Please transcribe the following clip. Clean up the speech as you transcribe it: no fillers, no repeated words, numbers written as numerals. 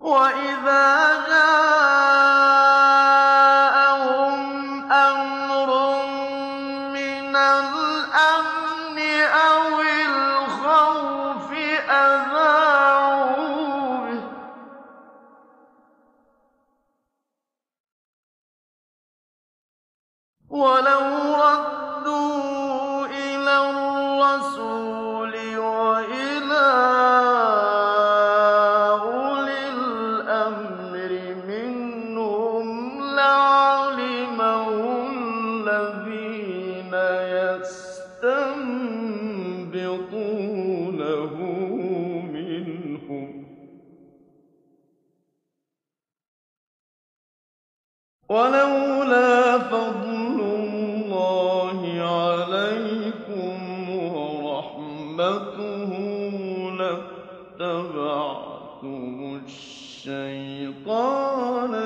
وَإِذَا جَاءَهُمْ أَمْرٌ مِّنَ الْأَمْنِ أَوِ الْخَوْفِ أَذَاعُوا بِهِ ۖ وَلَوْ رَدُّوهُ إِلَى الرَّسُولِ وَإِلَىٰ أُولِي الْأَمْرِ مِنْهُمْ لَعَلِمَهُ الَّذِينَ يَسْتَنبِطُونَهُ مِنْهُمْ ۗ وَلَوْلَا فَضْلُ اللَّهِ عَلَيْكُمْ وَرَحْمَتُهُ لَاتَّبَعْتُمُ الشَّيْطَانَ